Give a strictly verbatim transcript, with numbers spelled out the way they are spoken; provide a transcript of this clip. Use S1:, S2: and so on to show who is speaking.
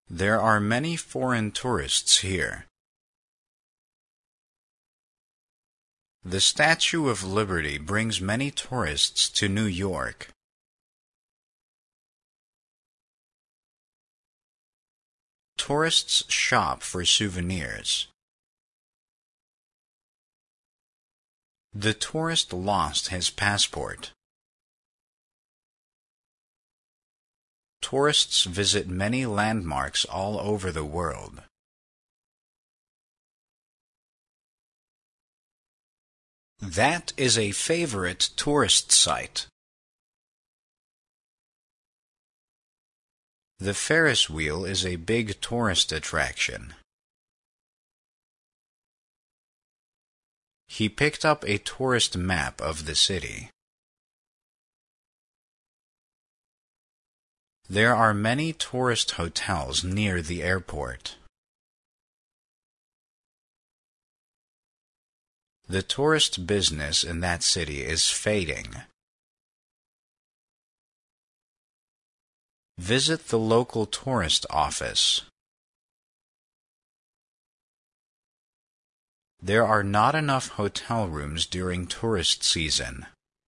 S1: There are many foreign tourists here. The Statue of Liberty brings many tourists to New York. Tourists shop for souvenirs. The tourist lost his passport. Tourists visit many landmarks all over the world. That is a favorite tourist site. The Ferris wheel is a big tourist attraction. He picked up a tourist map of the city. There are many tourist hotels near the airport. The tourist business in that city is fading. Visit the local tourist office. There are not enough hotel rooms during tourist season.